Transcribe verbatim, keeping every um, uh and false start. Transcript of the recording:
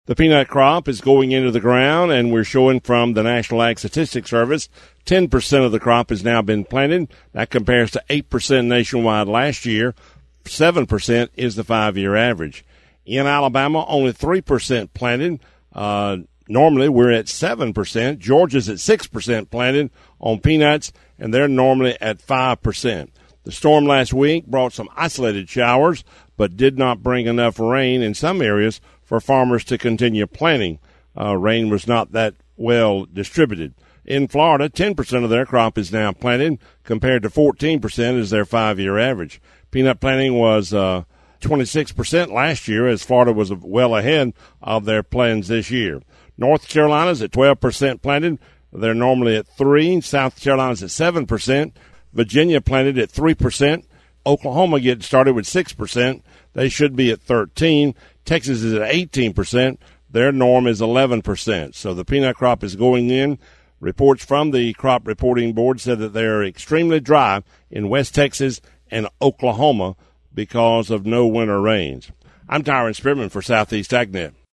The peanut crop is going into the ground, and we're showing from the National Ag Statistics Service, ten percent of the crop has now been planted. That compares to eight percent nationwide last year. seven percent is the five-year average. In Alabama, only three percent planted. Uh, normally, we're at seven percent. Georgia's at six percent planted on peanuts, and they're normally at five percent. The storm last week brought some isolated showers, but did not bring enough rain in some areas for farmers to continue planting. Uh, rain was not that well distributed. In Florida, ten percent of their crop is now planted, compared to fourteen percent is their five-year average. Peanut planting was uh, twenty-six percent last year, as Florida was well ahead of their plans this year. North Carolina's at twelve percent planted. They're normally at three percent. South Carolina's at seven percent. Virginia planted at three percent. Oklahoma getting started with six percent. They should be at thirteen percent. Texas is at eighteen percent. Their norm is eleven percent. So the peanut crop is going in. Reports from the Crop Reporting Board said that they're extremely dry in West Texas and Oklahoma because of no winter rains. I'm Tyron Spearman for Southeast AgNet.